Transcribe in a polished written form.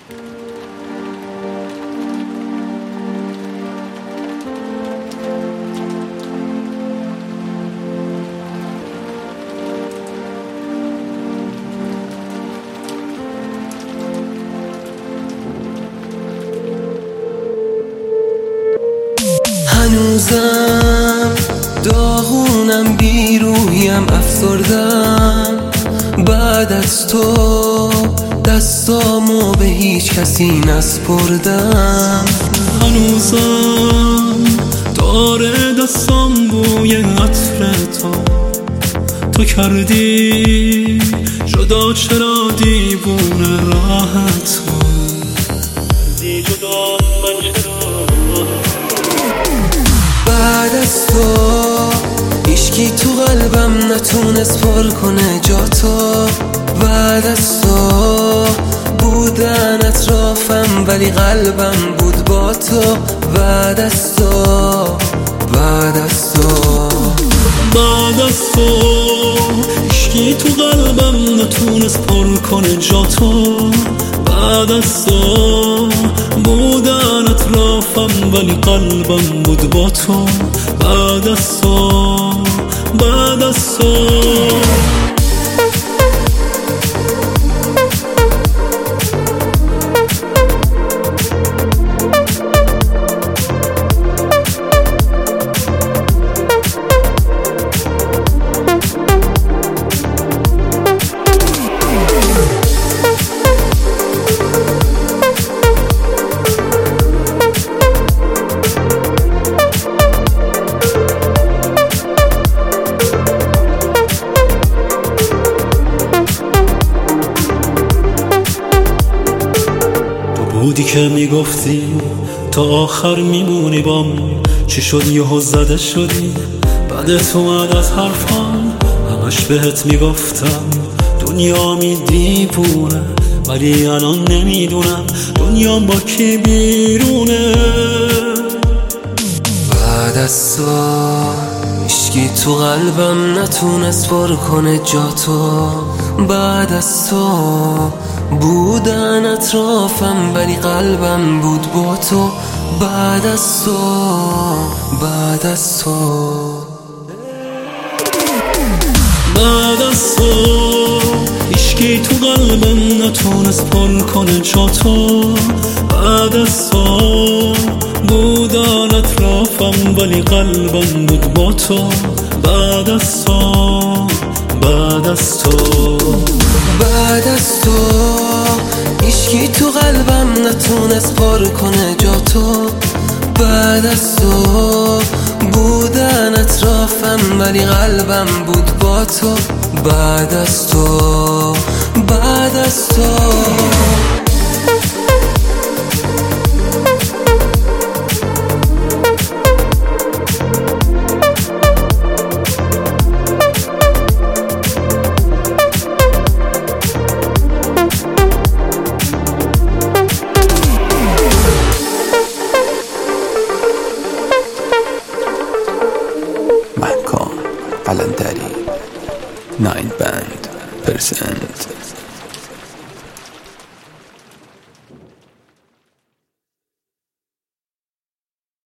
هنوزم داغونم، بیروحیم، افسردم. بعد از تو دستامو به هیچ کسی نسپردم. هنوزم داره دستام بوی عطر تو کردی جدا، چرا دیوونه راحت دی جدا من چرا. بعد از تو هیچکی تو قلبم نتونست پر کنه جاتو. بعد از تو بودن اطرافم ولی قلبم بود با تو. بعد از تو بعد از تو بعد از تو هیچکی تو قلبم نتونست پر کنه جاتو. بعد از تو بودن اطرافم ولی قلبم بود با تو. بعد از تو بعد از تو بودی که میگفتی تا آخر میمونی بام. چی شد یهو زده شدی بعدت اومد از حرفام. همش بهت میگفتم دنیا دیوونه، ولی الان نمیدونم دنیام با کی بیرونه. بعد از تو هیچکی تو قلبم نتونست پر کنه جاتو. بعد از تو بودن اطرافم ولی قلبم بود با تو. بعد از تو بعد از تو بعد از تو هیچکی تو قلبم نتونست پر کنه جاتو. بعد از تو بودن اطرافم ولی قلبم بود با تو. بعد از تو بعد از تو بعد از تو هیچکی تو قلبم نتونست پر کنه جاتو. بعد از تو بودن اطرافم ولی قلبم بود با تو. بعد از تو بعد از تو محکام قلندری 9 band %.